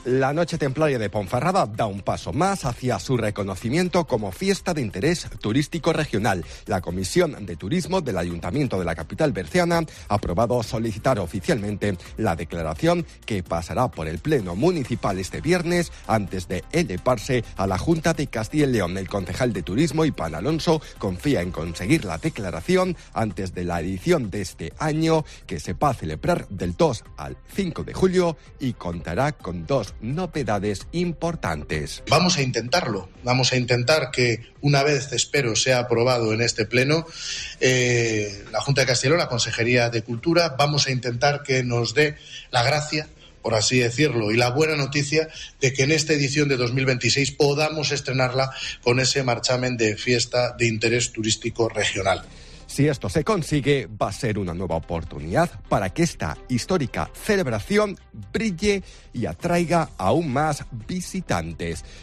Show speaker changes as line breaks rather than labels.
La Noche Templaria de Ponferrada da un paso más hacia su reconocimiento como fiesta de interés turístico regional. La Comisión de Turismo del Ayuntamiento de la capital berciana ha aprobado solicitar oficialmente la declaración que pasará por el Pleno Municipal este viernes antes de elevarse a la Junta de Castilla y León. El concejal de Turismo, Iván Alonso, confía en conseguir la declaración antes de la edición de este año, que se va a celebrar del 2 al 5 de julio y contará con dos novedades importantes.
Vamos a intentarlo, vamos a intentar que una vez, espero, sea aprobado en este pleno, la Junta de Castilla y León, la Consejería de Cultura, vamos a intentar que nos dé la gracia, por así decirlo, y la buena noticia de que en esta edición de 2026 podamos estrenarla con ese marchamen de fiesta de interés turístico regional.
Si esto se consigue, va a ser una nueva oportunidad para que esta histórica celebración brille y atraiga aún más visitantes.